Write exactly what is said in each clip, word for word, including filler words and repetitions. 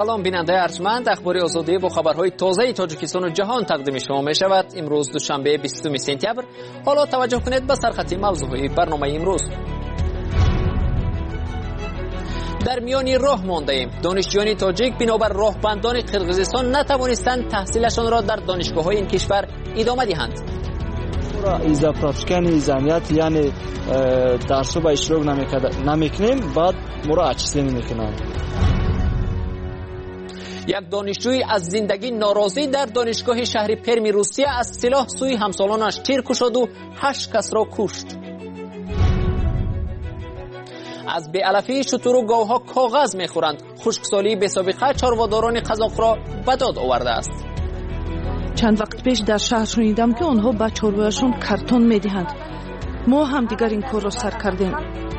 سلام بیننده ارجمند، اخبار آزادی با خبرهای تازه تاجیکستان و جهان تقدیم شما می شود. امروز دوشنبه بیستم سپتامبر. حالا توجه کنید به سرخط موضوعهای برنامه امروز. در میانی راه مانده ایم. دانشجویان تاجیک بنابر راهبندان قرقیزستان نتوانستند تحصیلشان را در دانشگاه‌های این کشور ادامه دهند. ایزا پراتیکانی زمیت یعنی درس رو به اشتراک نمیکنیم، بعد مرا اچسینی میکنند. یک دانشجوی از زندگی ناراضی در دانشگاه شهر پرم روسیه از سلاح سوی همسالانش تیر کشید و هشت کس را کشت. از بی‌علفی شتر و گاوها کاغذ میخورند. خشکسالی بی سابقه چاره‌داران قزاق را به داد آورده است. چند وقت پیش در شهر شنیدم که آنها به چاره‌هایشان کارتون میدهند. ما هم دیگر این کار را سر کردیم.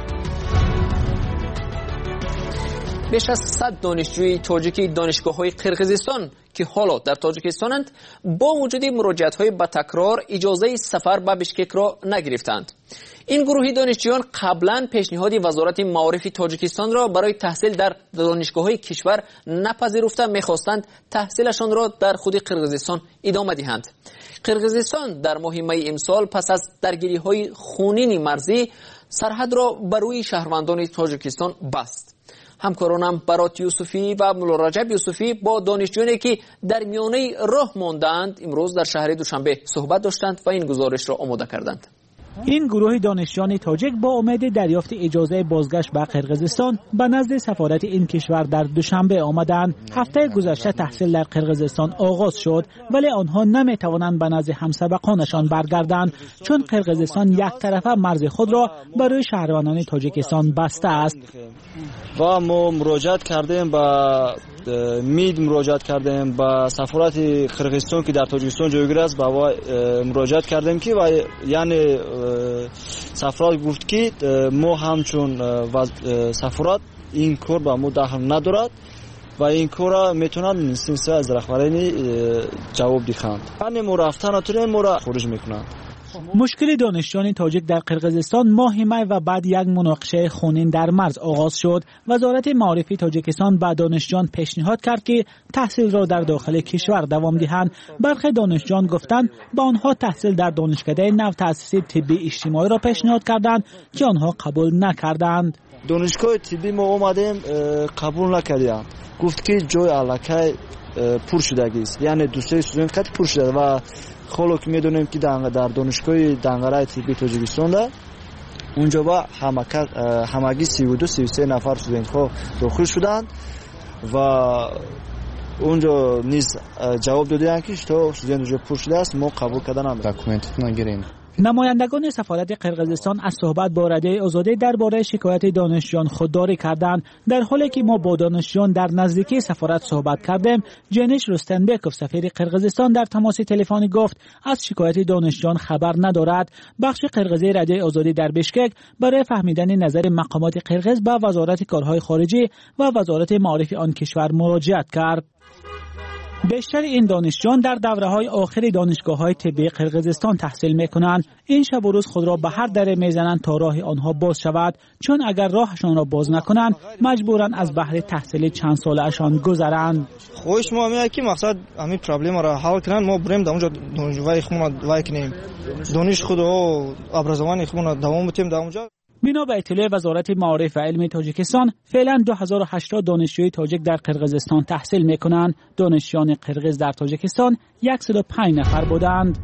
بیش از صد دانشجوی تاجیکی دانشگاه‌های قرقیزستان که حالا در تاجیکستانند با وجود مراجعت‌های به تکرار اجازه سفر به بشکک را نگرفتند. این گروه دانشجویان قبلا پیشنهاد وزارت معارف تاجیکستان را برای تحصیل در دانشگاه‌های کشور نپذیرفته می‌خواستند تحصیلشان را در خود قرقیزستان ادامه دهند. قرقیزستان در ماه می امسال پس از درگیری‌های خونین مرزی سرحد را بر روی شهروندان تاجیکستان بست. همکارانم برات یوسفی و عبدالرجب یوسفی با دانشجویانی که در میانه راه ماندند امروز در شهر دوشنبه صحبت داشتند و این گزارش را آماده کردند. این گروه دانشجویان تاجیک با امید دریافت اجازه بازگشت به قرقیزستان به نزد سفارت این کشور در دوشنبه آمدند. هفته گذشته تحصیل در قرقیزستان آغاز شد، ولی آنها نمیتوانند به نزد همسبقانشان برگردند چون قرقیزستان یک طرفه مرز خود را برای شهروندان تاجیکستان بسته است. و ما مراجعت کردیم با مید مراجعت کردیم با سفارت قرقیزستان که در تاجیکستان جایگیر است، با مراجعت کردیم که و یعنی سفارت گفت که ما همچون سفارت این کار با ما دخل ندارد و این کار میتونن سینسه از رهبران جواب دهند. یعنی ما رفتن نتونیم، ما را خارج میکنند. مشکل دانشجویان تاجیک در قرقیزستان ماه می و بعد یک مناقشه خونین در مرز آغاز شد. وزارت معارف تاجیکستان به دانشجویان پیشنهاد کرد که تحصیل را در داخل کشور دوام دهند. برخی دانشجویان گفتند به آنها تحصیل در دانشکده نوتأسیسی طبی اجتماعی را پیشنهاد کردند که آنها قبول نکردند. دانشگاه طبی ما اومدیم قبول نکردیم. گفت که جای علاقه پر شدگی است، یعنی دوسته استودنت خیلی پر شده و حالا که میدونیم که در دانشگاه دنگرای طبی تاجیکستان ده اونجا با همگی سی و دو سی و سه نفر استودنت ها داخل شدند و اونجا نیز جواب دادن که تا استودنت اونجا پر شده است ما قبول کردن نمی‌کنیم. داکومنت نگیریم. نمایندگان سفارت قرقیزستان از صحبت با رده آزادی درباره شکایت دانشجویان خودداری کردند. در حالی که ما با دانشجویان در نزدیکی سفارت صحبت کردیم، جنیش رستنبکوف سفیر قرقیزستان در تماس تلفنی گفت از شکایت دانشجویان خبر ندارد. بخش قرقیزی رده آزادی در بشکک برای فهمیدن نظر مقامات قرقیز به وزارت کارهای خارجی و وزارت معارف آن کشور مراجعت کرد. بیشتر این دانشجویان در دوره‌های آخر دانشگاه‌های طبی قرقیزستان تحصیل می‌کنند. این شب و روز خود را به هر دره می‌زنند تا راه آنها باز شود، چون اگر راهشان را باز نکنند مجبورند از بهر تحصیل چند ساله‌شان گذرند. خوش ما میگه که مقصد همین پرابلم را حل کنن، ما بریم در اونجا دانشگاه خودمون وای کنیم، دانش خود و ابرزوان خودمون دوام بدیم در اونجا. بنا به اطلاع وزارت معارف و علم تاجیکستان فعلا دو هزار و هشتاد دانشجوی تاجیک در قرقیزستان تحصیل میکنند. دانشجویان قرقیز در تاجیکستان صد و پنج نفر بودند.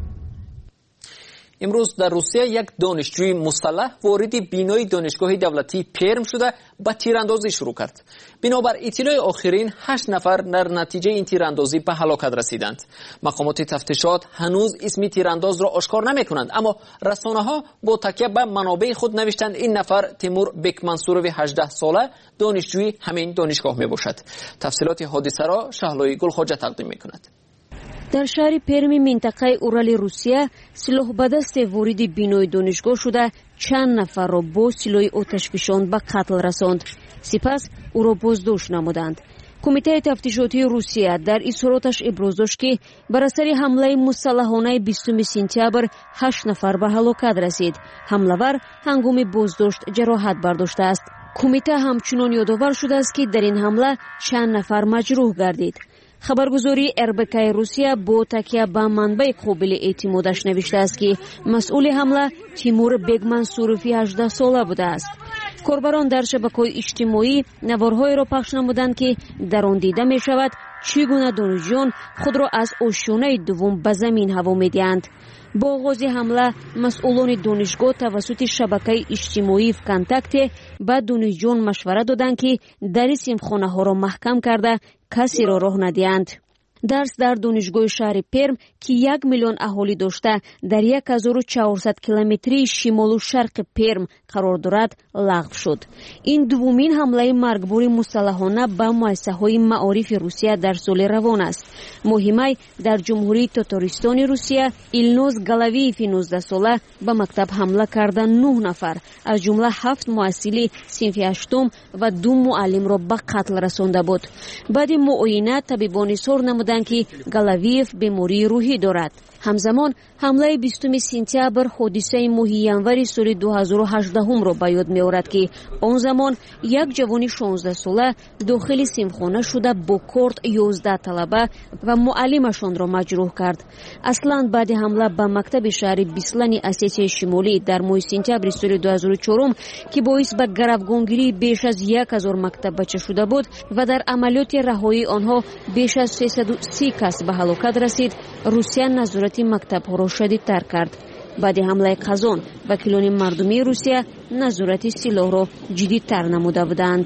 امروز در روسیه یک دانشجوی مسلح وارد بینای دانشگاه دولتی پرم شده با تیراندازی شروع کرد. بنابر اطلاع آخرین هشت نفر در نتیجه این تیراندازی به هلاکت رسیدند. مقامات تفتیشات هنوز اسم تیرانداز را آشکار نمی‌کنند، اما رسانه‌ها با تکیه به منابع خود نوشتند این نفر تیمور بکمنصورov هجده ساله دانشجوی همین دانشگاه میباشد. تفصیلات حادثه را شهلای گلخواجه تقدیم می‌کند. در شهر پرم منطقه اورال روسیه سلاح به دست وارد بینای دانشگاه شده چند نفر را با سلاح آتشفشان به قتل رساند. سپس او را بازداشت نمودند. کمیته تفتیشاتی روسیه در اظهاراتش ابراز داشت که بر اثر حمله مسلحانه بیستم سپتامبر هشت نفر به هلاکت رسید. حمله‌ور هنگام بازداشت جراحت برداشته است. кумита ҳамчунон ёдовар шудааст ки дар ин ҳамла чанд нафар маҷрӯҳ гардид. хабаргузории эр бэ ка русия бо такя ба манбаи қобили эътимодаш навиштааст ки масъули ҳамла Тимур Бегмансурови ҳаждаҳ сола будааст. корбарон дар шабакаҳои иҷтимоӣ наворҳоеро пахш намуданд ки дар он дида мешавад чӣ гуна донишҷӯён худро аз ошёнаи дуввум ба замин ҳаво медиҳанд. бо оғози ҳамла масъулони донишгоҳ тавассути шабакаи иҷтимоии ВКонтакте ба донишҷӯён машвара доданд ки дари симхонаҳоро маҳкам карда касеро роҳ надиҳанд. дарс дар донишгоҳи шаҳри Перм ки як миллион аҳолӣ дошта дар як ҳазору чаҳорсад километрии шимолу шарқи Перм қарор дорад лағв шуд. ин дуввумин ҳамлаи маргбори мусаллаҳона ба муассисаҳои маорифи Русия дар соли равон аст. моҳи май дар ҷумҳурии Татаристони Русия Илноз Галавиеви нуздаҳ сола ба мактаб ҳамла карда нӯҳ нафар аз ҷумла ҳафт муассили синфи ҳаштум ва ду муаллимро ба қатл расонда буд. баъди муоина табибон изҳор намуданд ки Галавиев бемории рӯҳӣ дорад. ҳамзамон ҳамлаи бистуми сентябр ҳодисаи моҳи январи соли ду ҳазору ҳаждаҳумро ба ёд меорад ки он замон як ҷавони шонздаҳ сола дохили симхона шуда бо корт ёздаҳ талаба ва муаллимашонро маҷрӯҳ кард. аслан баъди ҳамла ба мактаби шаҳри Бислани Осетияи Шимолӣ дар моҳи сентябри соли ду ҳазору чорум ки боис ба гаравгонгирии беш аз як ҳазор мактаббача шуда буд ва дар амалиёти раҳоии онҳо беш аз сесаду си кас ба ҳалокат расид, Русия назорати мактабҳоро шадидтар кард. баъди ҳамлаи қазон вакилони мардумии Русия назорати силоҳро ҷиддитар намуда буданд.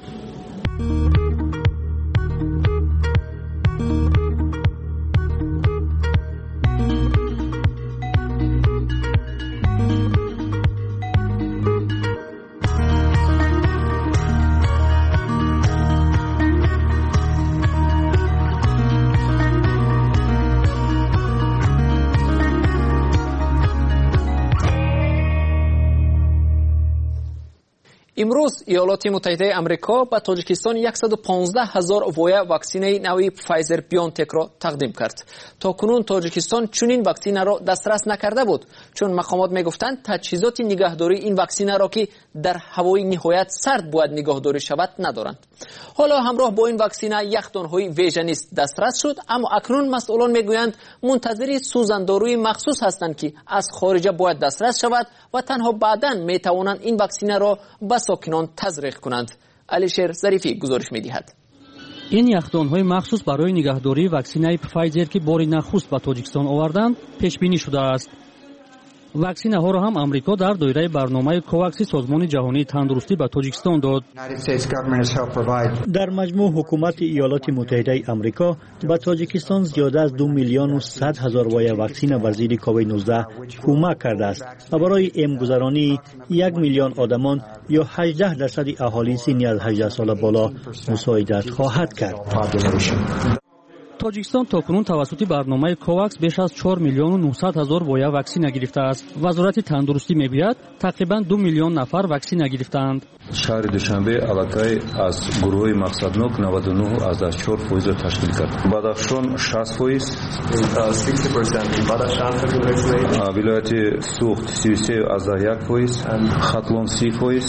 имрӯз иёлоти муттаҳидаи амрико ба тоҷикистон яксаду понздаҳ ҳазор воя ваксинаи нави Pfizer BioNTech-ро тақдим кард. то кунун тоҷикистон чунин ваксинаро дастрас накарда буд, чун мақомот мегуфтанд таҷҳизоти нигаҳдории ин ваксинаро ки дар ҳавои ниҳоят сард бояд нигаҳдорӣ шавад надоранд. ҳоло ҳамроҳ бо ин ваксина як донҳои вежа низ дастрас шуд, аммо акнун масъулон мегӯянд мунтазири сӯзандаруи махсус ҳастанд ки аз хориҷа бояд дастрас шавад ва танҳо баъдан метавонанд ин ваксинаро ба сокинон тазриқ кунанд. Алишер Зарифӣ гузориш медиҳад. ин яхдонҳои махсус барои нигаҳдории ваксинаи Pfizer ки бори нахуст ба Тоҷикистон оварданд, пешбинӣ шудааст. ваксинаҳоро ҳам амрико дар доираи барномаи ковакси созмони ҷаҳонии тандурустӣ ба Тоҷикистон дод. дар маҷмӯъ ҳукумати иёлоти муттаҳидаи амрико ба Тоҷикистон зиёда аз ду миллиону сад ҳазор воя ваксина бар зидди ковид нуздаҳ кӯмак кардааст ва барои эмгузаронии як миллион одамон ё ҳаждаҳ дарсади аҳолии синни аз ҳаждаҳ сола боло мусоидат хоҳад кард. тоҷикистон токунун тавассути барномаи ковакс беш аз чор миллиону нӯҳсад ҳазор воя ваксина гирифтааст. вазорати тандурустӣ мегӯяд тақрибан ду миллион нафар ваксина гирифтаанд. шаҳри душанбе аллакай аз гурӯҳи мақсаднок наваду нӯҳ азда чор фоизро ташкил кард. бадахшон шаст фоиз, вилояти суғд си се азда як фоиз, хатлон си фоиз,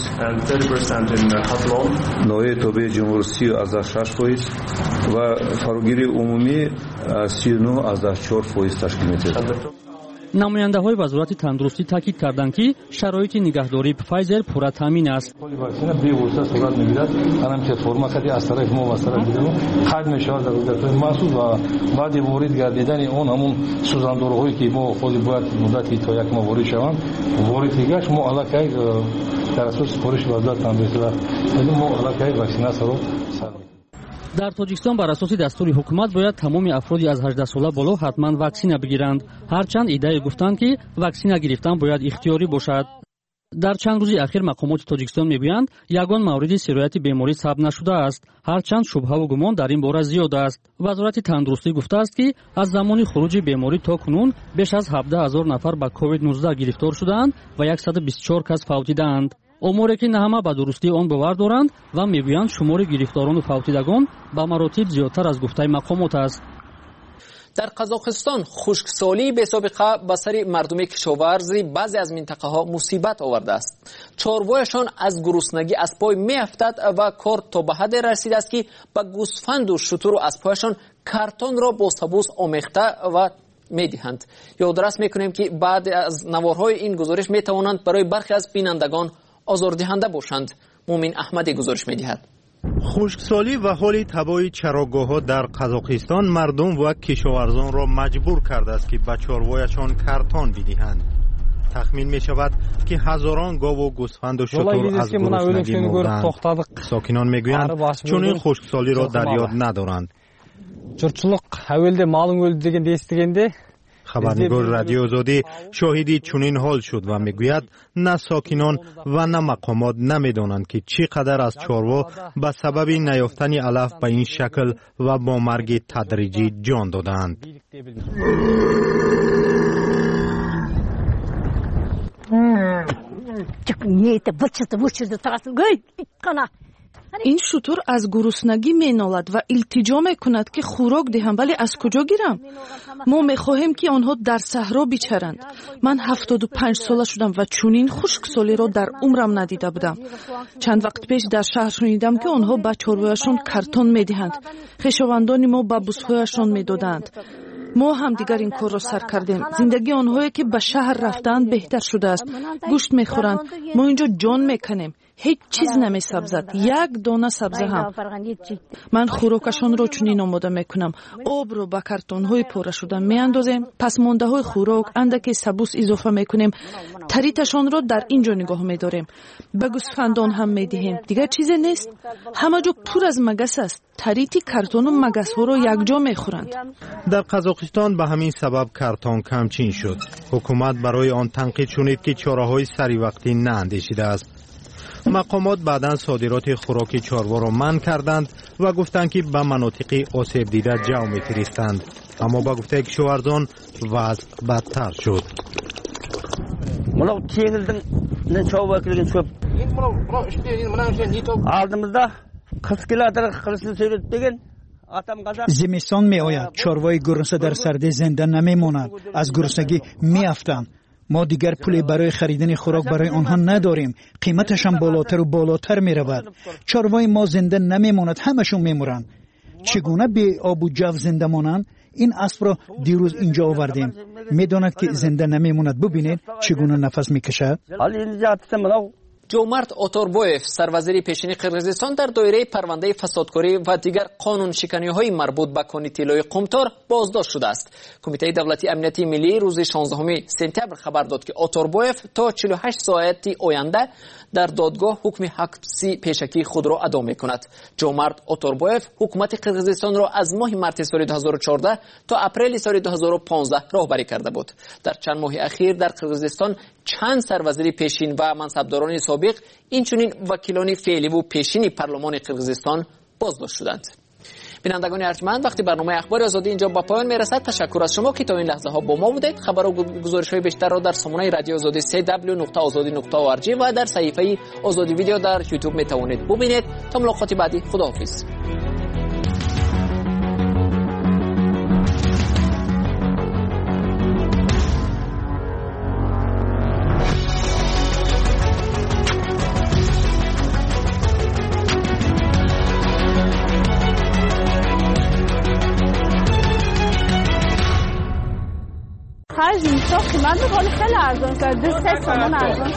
ноҳияи тобии ҷумҳур си азда шаш фоиз ва фаругири умумӣ си нӯҳ азда чор фоиз ташкил метавонад. намояндаҳои вазорати тандурустӣ таъкид карданд ки шароити нигаҳдории Pfizer пурра таъмин аст. ваксина бевосита сурат мегирад, ҳамче форма кади аз тарафи мо васара гирем қайд мешавад дар муддатҳои махсус ва баъди ворид гардидани он ҳамун сӯзандорҳое ки мо ходи бояд муддати то як моҳ ворид шаванд, ворид кигаш мо аллакай дар асоси сипориши вазорати тандурустӣ мо аллакай ваксинасияро сар дар Тоҷикистон бар асоси дастури ҳукумат бояд тамоми афроди аз ҳаждаҳ сола боло ҳатман ваксина бигиранд. ҳарчанд иддаe гуфтанд ки ваксина гирифтан бояд ихтиёрӣ бошад. дар чанд рӯзи ахир мақомоти Тоҷикистон мегӯянд ягон мавриди сирояти беморӣ сабт нашудааст, ҳарчанд шубҳаву гумон дар ин бора зиёд аст. вазорати тандурустӣ гуфтааст ки аз замони хуруҷи беморӣ то кунун беш аз ҳабдаҳ ҳазор нафар ба ковид нуздаҳ гирифтор шудаанд ва яксаду бисту чор кас фавтидаанд. оморе ки на ҳама ба дурустии он бовар доранд ва мегӯянд шумори гирифторону фавтидагон ба маротиб зиёдтар аз гуфтаи мақомот аст. در قزاقستان خشکسالی بی سابقه به سر مردم کشاورزی بعضی از منطقه ها مصیبت آورده است. چاروایشان از گرسنگی از پای می افتد و کار تا به حد رسیده است که به گوسفند و شتر و اسبهایشان کارتون را با سبوس آمیخته و می دهند. یادرس می کنیم که بعد از نوارهای این گزارش می توانند برای برخی از بینندگان آزاردهنده باشند. مومن احمدی گزارش می دهد. خشکسالی و حال تباهی چراگاه‌ها در قزاقستان مردم و کشاورزان را مجبور کرده است که به چاروایشان کارتون بدهند. تخمین می شود که هزاران گاو و گوسفند و شتر از گرسنگی مردند. ساکنان می گویند چون این خشکسالی را در یاد ندارند. خبرنگار رادیو آزادی شاهدی چنین حال شد و میگوید نه ساکنان و نه مقامات نمیدانند که چقدر از چاروا به سبب نیافتن علف به این شکل و با مرگ تدریجی جان دادند. این شتر از گرسنگی مینالد و التجا میکند که خوراک دهم، ولی از کجا گیرم؟ ما میخواهیم که آنها در صحرا بچرند. من هفتاد و پنج ساله شدم و چنین خشکسالی را در عمرم ندیده بودم. چند وقت پیش در شهر شنیدم که آنها به چاروایشان کارتون میدهند. خویشاوندان ما به بوسهایشان میدادند. ما هم دیگر این کار را سر کردیم. زندگی آنهایی که به شهر رفتند بهتر شده است. گوشت میخورند، ما اینجا جان میکنیم. هیچ چیز نمی سبزد، یک دانه سبزه هم. من خوراکشان را چنین آماده میکنم. آب را به کارتون های پاره شده میاندازیم، پس مانده های خوراک اندکی سبوس اضافه میکنیم. تریتشان را در اینجا نگاه میداریم. به گوسفندان هم میدهیم. دیگر چیزی نیست. همه جا پر از مگس است. تریتی کارتون و مگس ها را یکجا میخورند. در قزاقستان به همین سبب کارتون کمچین شد. حکومت برای آن تنقید شنید که چاره‌های سری وقتی ناندیشیده است. مقامات بعداً صادرات خوراک چاروا را منع کردند و گفتند که به مناطق آسیب دیده جو می‌فرستند. اما با گفته کشاورزان وضع بدتر شد. ملو تیغلدن نه چاوا کردن شب. aldığımızda qirq kilometr qilishni seyret degan. زمستان می آید، چاروای گرسنه در سردی زنده نمی ماند، از گرسنگی می افتند. ما دیگر پولی برای خریدن خوراک برای آنها نداریم. قیمتش هم بالاتر و بالاتر می رود. چاروای ما زنده نمی ماند، همشون می مرند. چگونه بی آب و جو زنده مانند؟ این اسب را دیروز اینجا آوردیم. می داند که زنده نمی ماند. ببینید چگونه نفس می کشد. جومارت اتوربویف سروزیر پیشین قرقیزستان در دایره پرونده فسادکاری و دیگر قانون شکنی های مربوط به کانون طلای قمتار بازداشت شده است. کمیته دولتی امنیتی ملی روز شانزدهم سپتامبر خبر داد که اتوربویف تا چهل و هشت ساعتی آینده در دادگاه حکم حبسی پیشکی خود را ادا می‌کند. جومارت اتوربویف حکومت قرقیزستان را از ماه مارس سال دو هزار و چهارده تا اپریل سال دو هزار و پانزده راهبری کرده بود. در چند ماه اخیر در قرقیزستان چند سروزیر پیشین و منصبداران سابق اینچنین وکیلان فعلی و پیشین پارلمان قرقیزستان بازداشت شدند. بینندگان ارجمند، وقتی برنامه اخبار آزادی اینجا با پایان میرسد، تشکر از شما که تا این لحظه ها با ما بودید. خبر و گزارش های بیشتر را در سامانه رادیو آزادی سه دبلیو نقطه آزادی نقطه او آر جی و در صفحه آزادی ویدیو در یوتیوب می توانید ببینید. تا ملاقات بعدی، خداحافظ. اینجا قیمت رو خیلی ارزان کرده، سه تومان ارزان.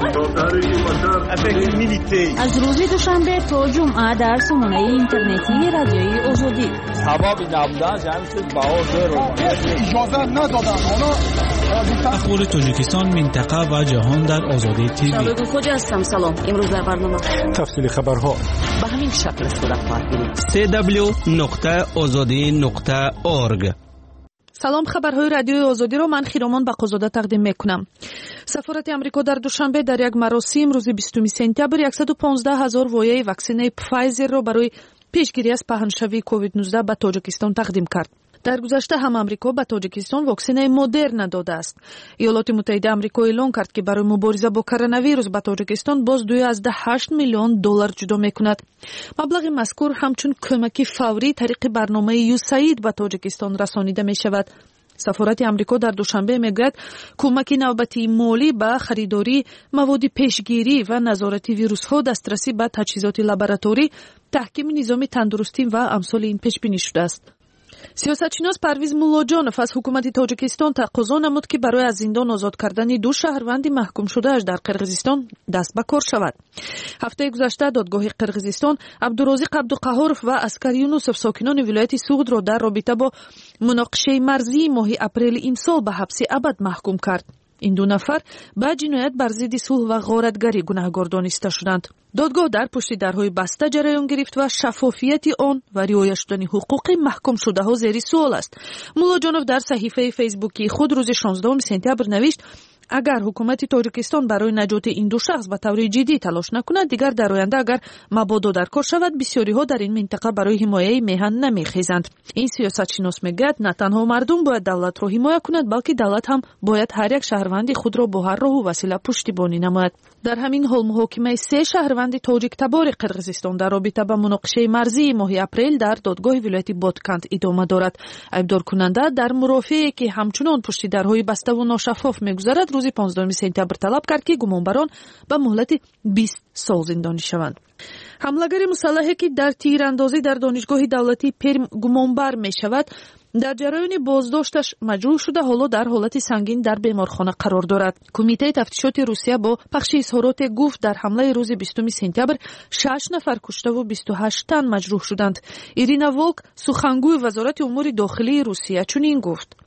از روز دوشنبه تا جمعه در سامانه اینترنتی رادیوی آزادی. سبب نبودن جمعیت باور رو اجازه ندادن. اخبار تاجیکستان، منطقه و جهان در آزادی تیوی. شبکه خوج هستم. سلام. امروز در برنامه تفصیل خبرها به همین شکل صورت خواهد گرفت. سه دبلیو نقطه آزادی نقطه اورگ. سلام، خبرهای رادیوی آزادی رو من خیرامان بقازاده تقدیم میکنم. سفارت امریکا در دوشنبه در یک مراسم روز بیستم سپتامبر صد و پانزده هزار وایه واکسن پفایزر را برای پیشگیری از پهنشوی کووید نوزده به تاجیکستان تقدیم کرد. در گذشته هم آمریکا به تاجیکستان واکسن مدرن داده است. ایالات متحده آمریکا اعلام کرد که برای مبارزه با کرونا ویروس به تاجیکستان باز دو از ده هشت میلیون دلار جدا میکند. مبلغ مذکور همچون کمک فوری طریق برنامه یوساید به تاجیکستان رسانیده می شود. سفارت آمریکا در دوشنبه میگوید کمک نوبتی مالی به خریداری مواد پیشگیری و نظارت ویروس ها، دسترسی به تجهیزات لابراتوری، تحکیم نظام تندرستی و امثال این پیش بینی شده است. سیاستشناس پرویز مولاجانов از حکومت تاجیکستان تقاضا نمود که برای از زندان آزاد کردن دو شهروند محکوم شده اش در قرقیزستان دست به کار شود. هفته گذشته دادگاه قرقیزستان عبدالرازق عبدالقهارов و اسکر یونوسف ساکنان ولایت سوغد را در رابطه با مناقشه مرزی ماه اپریل امسال به حبس ابد محکوم کرد. این دو نفر با جنایت بر ضد صلح و غارتگری گناهکار دانسته شدند. دادگاه در پشت درهای بسته جریان گرفت و شفافیت آن و رعایت شدن حقوق محکوم شده ها زیر سوال است. مولاجانov در صحیفه فیسبوکی خود روز شانزدهم سپتامبر نوشت اگر حکومت تاجیکستان برای نجات این دو شخص به طور جدی تلاش نکند، دیگر در آینده اگر مبادا در کار شود بسیاری ها در این منطقه برای حمایت میهن نمیخیزند. این سیاستشناس میگوید نه تنها مردم باید دولت را حمایت کند، بلکه دولت هم باید هر یک شهروند خود را با هر راه و وسیله پشتیبانی نماید. در همین حال محاکمه سه شهروند تاجیک تبار قرقیزستان در رابطه با مناقشه مرزی ماه اپریل در دادگاه ولایت بادکند ادامه دارد. ایبدار کننده در مرافعه که همچنان پشت درهای بسته و ناشفاف میگذرد روز پانزدهم سپتامبر طلب کرد که گمانبران به مهلت بیست سال زندانی شوند. حمله‌گر مسلحی که در تیراندازی در دانشگاه دولتی پرم گمانبر می شود در جریان بازداشتش مجروح شده حالا در حالت سنگین در بیمارخانه قرار دارد. کمیته تفتیشات روسیه با پخش اظهارات گفت در حمله روز بیستم سپتامبر شش نفر کشته و بیست و هشت تن مجروح شدند. ایرینا ولک سخنگوی وزارت امور داخلی روسیه چنین گفت: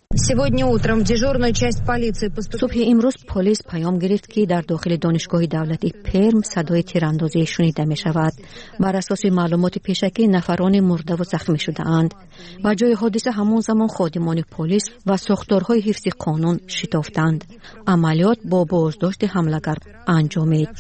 صبح امروز پلیس پیام گرفت که در داخل دانشگاه دولتی پرم صدای تیراندازی شنیده می شود. بر اساس معلومات پیشکی نفران مرده و زخمی شده اند و جای حادثه همون زمان خادمان پلیس و ساختارهای حفظ قانون شتافتند. عملیات با بازداشت حمله‌گر انجامید.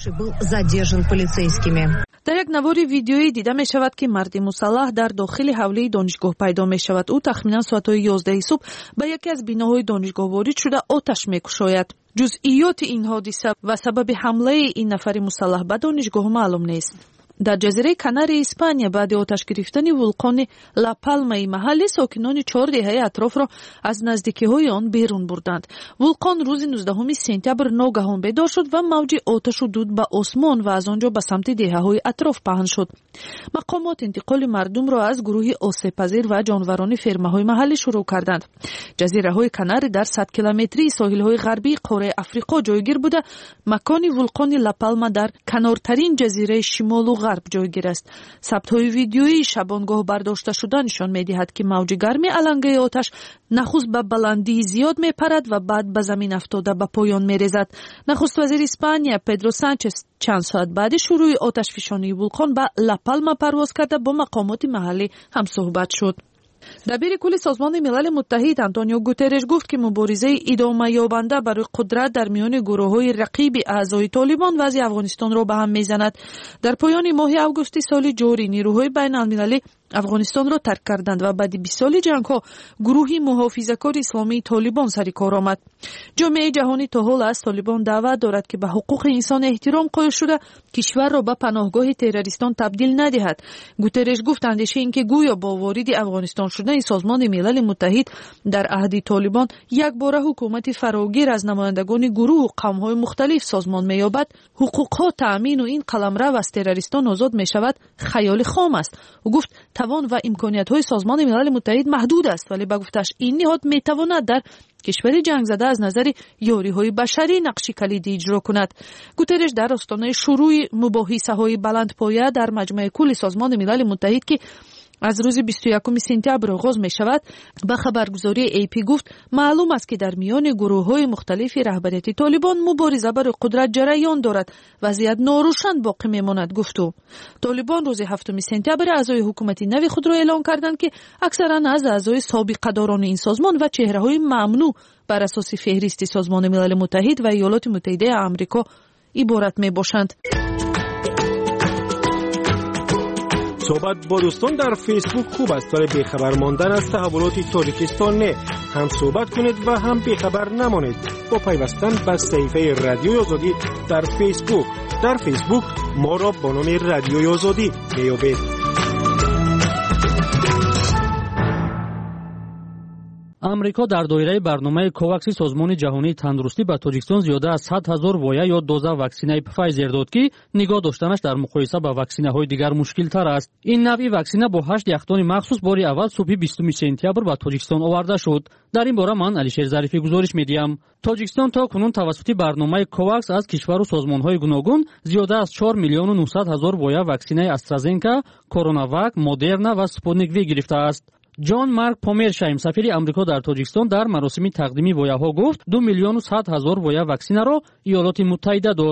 در یک نوار ویدیویی دیده می شود که مرد مسلح در داخل حوله دانشگاه پیدا می شود. او تخمینا ساعت یازده صبح به یکی از بیناهای دانشگاه وارد شده آتش می کشاید. جزئیات این حادثه و سبب حمله این نفر مسلح به دانشگاه معلوم نیست. در جزیره کناری اسپانیا بعد آتش گرفتن ولکان لا پالما محلی ساکنان چهار دهه اطراف را از نزدیکی های آن بیرون بردند. ولکان روز نوزدهم سپتامبر ناگهان بیدار شد و موج آتش و دود به آسمان و از آنجا به سمت دهه های اطراف پهن شد. مقامات انتقال مردم را از گروه آسیب پذیر و جانوران فرمه های محلی شروع کردند. جزیره های کناری در صد کیلومتری ساحل های غربی قاره آفریقا جایگیر بوده. مکان ولکان لا پالما در کنارترین جزیره شمال و غرب جایگیر است. ثبت‌های ویدیویی شبانگاه برداشته شده نشان می‌دهد که موج گرم علنگه آتش نخست به بلندی زیاد می‌پرد و بعد به زمین افتاده به پایان می‌ریزد. نخست وزیر اسپانیا پدرو سانچز چند ساعت بعد شروع آتش فشانی ولکان به لا پالما پرواز کرده با مقامات محلی هم صحبت شد. دبیر کل سازمان ملل متحد آنتونیو گوترش گفت که مبارزه ادامه یابنده برای قدرت در میان گروه‌های رقیب اعضای طالبان وضع افغانستان را به هم میزند. در پایان ماه آگوست سال جاری نیروهای بین المللی افغانستان را ترک کردند و بعد بیست سال جنگ ها گروهی محافظه‌کار اسلامی طالبان سر کار آمد. جامعه جهانی تا حال از طالبان دعوت دارد که به حقوق انسان احترام قائل شده کشور را به پناهگاه تروریستان تبدیل ندهد. گوترش گفت اندیشه این که گویا با وارد افغانستان شدن سازمان ملل متحد در عهد طالبان یک باره حکومت فراگیر از نمایندگان گروه و قوم‌های مختلف سازمان می‌یابد، حقوق‌ها تأمین و این قلمرو از تروریستان آزاد می‌شود خیال خام است. او گفت توان و امکانیت‌های سازمان ملل متحد محدود است، ولی به گفتش این نهاد می‌تواند در کشور جنگ زده از نظر یاری‌های بشری نقشی کلیدی اجرا کند. گوترش در آستانه شروع مباحثه‌های بلندپایه در مجمع کل سازمان ملل متحد که از روز بیست و یکم سپتامبر آغاز می شود به خبرگزاری ای پی گفت معلوم است که در میان گروه های مختلف رهبریت طالبان مبارزه برای قدرت جریان دارد، وضعیت ناروشن باقی می ماند. گفتو طالبان روز هفتم سپتامبر اعضای حکومت نو خود را اعلام کردند که اکثرا از اعضای سابق داران این سازمان و چهره های ممنوع بر اساس فهرست سازمان ملل متحد و ایالات متحده آمریکا عبارت می باشند. صحبت با دوستان در فیسبوک خوب است ولی بیخبر ماندن از تحولات تاجیکستان نه. هم صحبت کنید و هم بیخبر نمانید با پیوستن به صفحه رادیوی آزادی در فیسبوک. در فیسبوک ما را با نام رادیوی آزادی بیابید. امریکا در دایره برنامه کوواکس سازمان جهانی تندرستی به تاجیکستان زیاده از صد هزار وایه یا دوزه واکسینه پفایزر داد که نگاه داشتنش در مقایسه با واکسینه های دیگر مشکل تر است. این نوع واکسینه با هشت یختان مخصوص باری اول صبح بیستم سپتامبر به تاجیکستان آورده شد. در این باره من علیشیر ظریفی گزارش میدیم. تاجیکستان تا کنون توسط برنامه کوواکس از کشور و سازمان های گوناگون زیاده از چهار میلیون و نهصد هزار وایه واکسینه استرازنکا، کوروناواک، مدرنا و سپوتنیک وی گرفته است. جان مارک پومرشایم سفیر امریکا در تاجیکستان در مراسم تقدیمی وایه‌ها گفت دو میلیون و صد هزار وایه واکسینه را ایالات متحده داد.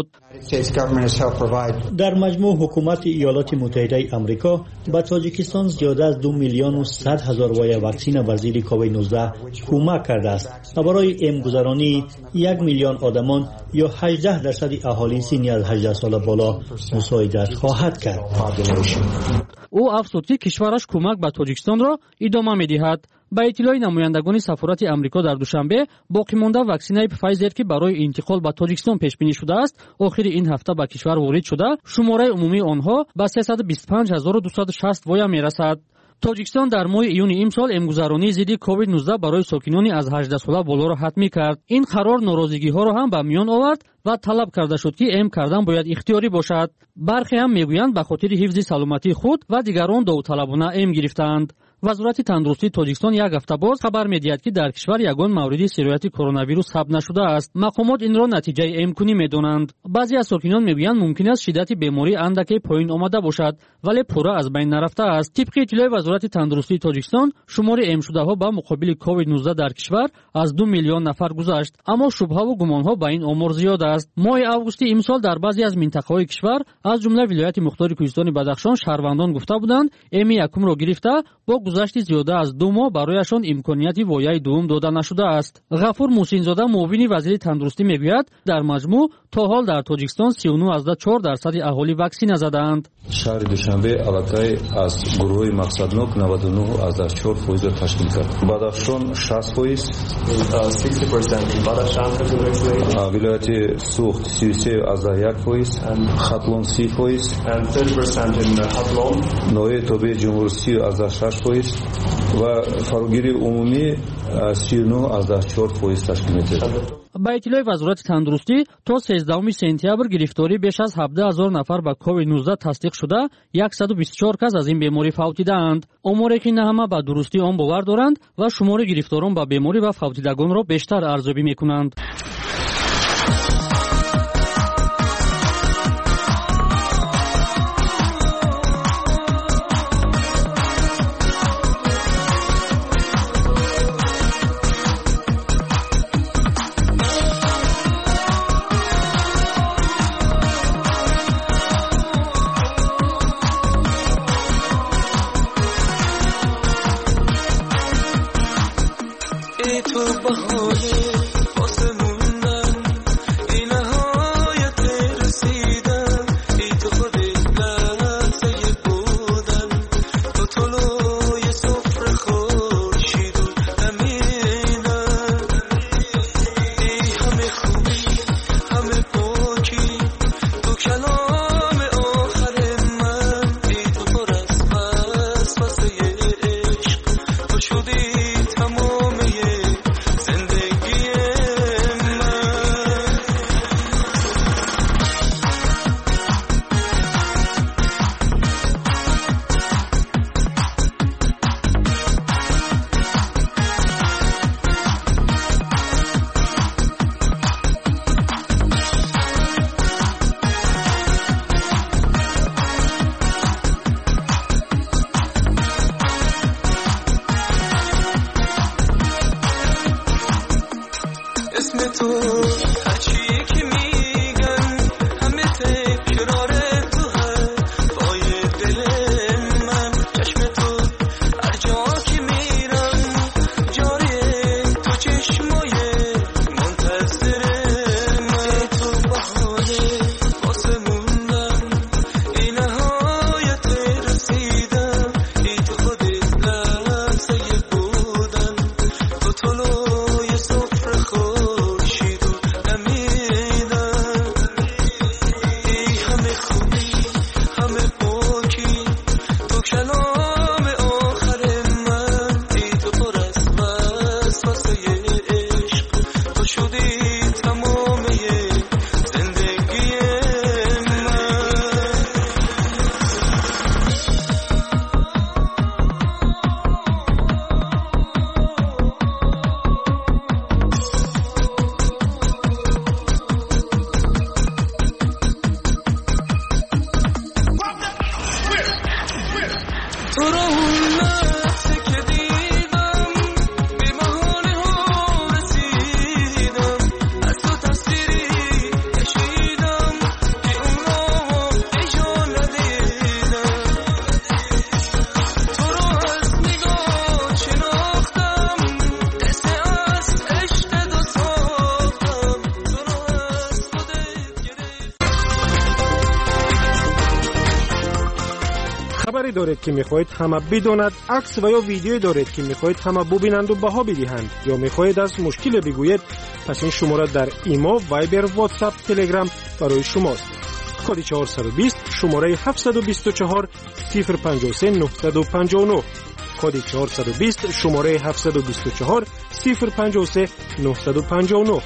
در مجموع حکومت ایالات متحده امریکا به تاجیکستان زیاده از دو میلیون و صد هزار وایه واکسینه بر ضد کووید نوزده کمک کرده است و برای امگذرانی یک میلیون آدمان یا هجده درصد اهالی سنی از هجده سال بالا مساعدت خواهد کرد. او افزود که کشورش کمک به تاجیکستان را ادامه می‌دهد. با اطلاع نمایندگان سفارت امریکا در دوشنبه باقی مانده واکسینه پفایزر که برای انتقال به تاجیکستان پیش بینی شده است آخر این هفته به کشور وارد شده، شماره عمومی آنها به سیصد و بیست و پنج هزار و دویست و شصت وایه میرسد. تاجیکستان در ماه ایون امسال امگذرانی ضد کووید نوزده برای ساکنان از هجده ساله بالا را حتمی کرد. این قرار ناراضگی‌ها را هم به میان آورد و طلب کرده شد که ام کردن باید اختیاری باشد. برخی هم میگویند به خاطر حفظ سلامتی خود و دیگران داوطلبانه ام گرفتند. وزارت تندرستی تاجیکستان یک هفته باز خبر می‌دهد که در کشور یگان مورد سرایت کرونا ویروس ثبت نشده است. مقامات این را نتیجه امکانی می‌دانند. بعضی از ساکنان می‌گویند ممکن است شدت بیماری اندکی پایین آمده باشد ولی پورا از بین نرفته است. طبق اطلاع وزارت تندرستی تاجیکستان شمار ام شده‌ها به مقابل کووید نوزده در کشور از دو میلیون نفر گذشت، اما شبهه و گمان‌ها به این آمار زیاد است. ماه آگوست امسال در بعضی از مناطق‌های کشور از جمله ولایت مختار کوهستان بدخشان شهروندان گفته بودند ام یکم را گرفته با گذشت زیاده از دو ماه برایشان امکانیت وایه دوم داده نشده است. غفور موسینزاده معاون وزیر تندرستی میگوید در مجموع تا حال در تاجیکستان سی و نه ممیز چهار درصد اهالی واکسینه زدند. شهر دوشنبه البته از گروه مقصدناک نود و نه ممیز چهار درصد را تشکیل کرد. بدخشان شصت درصد، ولایت سوخت سی و سه ممیز یک درصد، خطلان سی درصد، نوع توبه جمهوری سی ممیز شش درصد و فراگیری عمومی سی و نه ممیز چهار درصد تشکیل می‌دهد. با اطلاع وزارت تندرستی تا سیزدهم سپتامبر گرفتاری بیش از هفده هزار نفر با کووید نوزده تصدیق شده، صد و بیست و چهار کس از این بیماری فوتیدند. آماری که نه همه به درستی آن باور دارند و شمار گرفتاران با بیماری و فوتیدگان را بیشتر ارزیابی می‌کنند. See دارید که میخواهید همه بداند، عکس و یا ویدیو دارید که میخواهید همه ببینند و بها بدهند، یا میخواهید از مشکل بگویید، پس این شماره در ایما، وایبر، واتساپ، تلگرام برای شماست. کد چهارصد و بیست شماره هفتصد و بیست و چهار صفر پنجاه و سه نهصد و پنجاه و نه. کد چهارصد و بیست شماره هفتصد و بیست و چهار صفر پنجاه و سه نهصد و پنجاه و نه.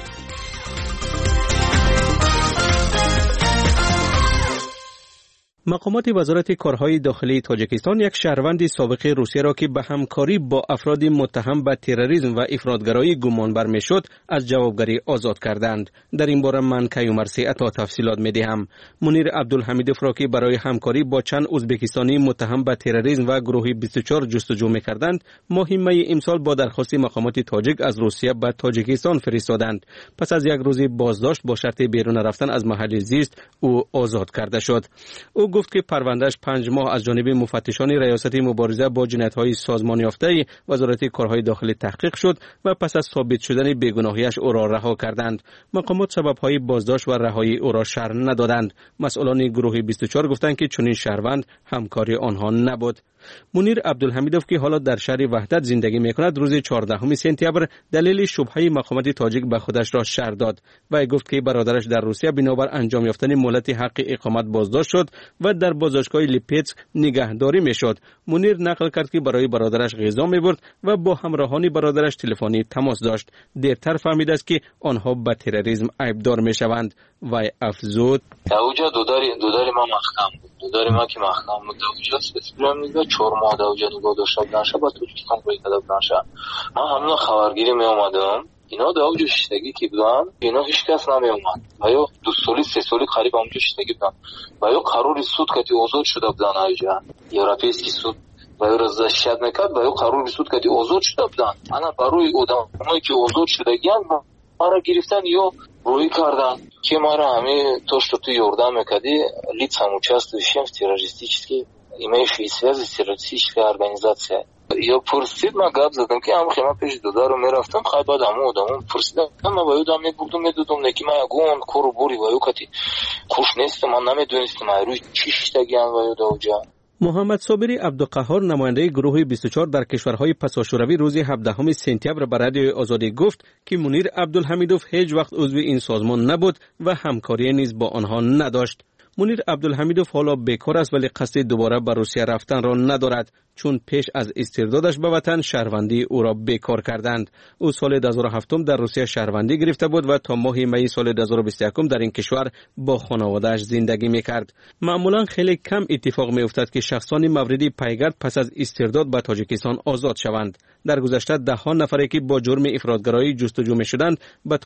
مقامات وزارت کارهای داخلی تاجیکستان یک شهروند سابق روسیه را که به همکاری با افراد متهم به تروریسم و افراطگرایی گمانبر میشد از جوابگری آزاد کردند. در این باره من کیومرثی عطا تفصیلات میدهم. منیر عبدالحمیدوف را که برای همکاری با چند ازبکستانی متهم به تروریسم و گروه بیست و چهار جستجو میکردند، ماه می امسال با درخواست مقامات تاجیک از روسیه به تاجیکستان فرستادند. پس از یک روز بازداشت با شرط بیرون رفتن از محل زیست او آزاد کرده شد. او گفت که پروندهش پنج ماه از جانب مفتشان ریاست مبارزه با جنایت‌های سازمان یافته وزارت کارهای داخلی تحقیق شد و پس از ثابت شدن بیگناهیش او را رها کردند. مقامات سبب‌های بازداشت و رهایی او را شرح ندادند. مسئولان گروه بیست و چهار گفتند که چنین شهروند همکاری آنها نبود. منیر عبدالحمیدوف که حالا در شهر وحدت زندگی میکند، روز چهاردهم سپتامبر دلیل شبهه مقامات تاجیک به خودش را شرح داد و گفت که برادرش در روسیه بنابر انجام یافتن مهلت حق اقامت بازداشت شد و در بازداشتگاه لیپتسک نگهداری میشد. منیر نقل کرد که برای برادرش غذا میبرد و با همراهان برادرش تلفنی تماس داشت. دیرتر فهمید است که آنها به تروریسم عیبدار میشوند و افزود: اوجا دوداری دوداری ما محکم بود. دوداری ما که محکم بود اوجا سپسیفیکاً میگه چهار ماه اوجا نگاه داشته نشه با تاجیکستان روی کداب نشه. من همون خبرگیری می اومدم، اینا در اوج شتگی که بودن، اینا هیچ کس نمی اومد. آیا دو سالی سه سالی قریب اونجا شتگی بودن. آیا قرار سود که آزاد شده بودن اوجا. یوروپیسکی سود و یا رضایت میکرد و یا قرار سود که آزاد شده بودن. انا برای آدمایی که آزاد شدگیان ما را گرفتن یا روی کردن که ما را همه то, что ты Йордан میکردی лицам участвующим в террористической имеющей связи с террористической организацией. یا پرسید ما گپ زدم که هم خیلی پیش دودا رو میرفتم خیلی بعد همون آدمون پرسیدم ما باید هم میبردم میدودم نکی ما یکون کورو بوری و یکتی خوش نیستم من نمیدونستم روی چی شتگی هم باید اوجا. محمد صابری عبدالقهار نماینده گروه بیست و چهار در کشورهای پساشوروی روز هفدهم سپتامبر به رادیو آزادی گفت که منیر عبدالحمیدوف هیچ وقت عضو این سازمان نبود و همکاری نیز با آنها نداشت. منیر عبدالحمیدوف حالا بیکار است ولی قصد دوباره به روسیه رفتن را ندارد، چون پیش از استردادش به وطن شهروندی او را بیکار کردند. او سال دو هزار و هفت در روسیه شهروندی گرفته بود و تا ماه می سال دو هزار و بیست و یک در این کشور با خانواده‌اش زندگی میکرد. معمولا خیلی کم اتفاق میافتد که شخصان موردی پیگرد پس از استرداد به تاجیکستان آزاد شوند. در گذشته ده ها نفری که با جرم افراطگرایی جستجو میشدند به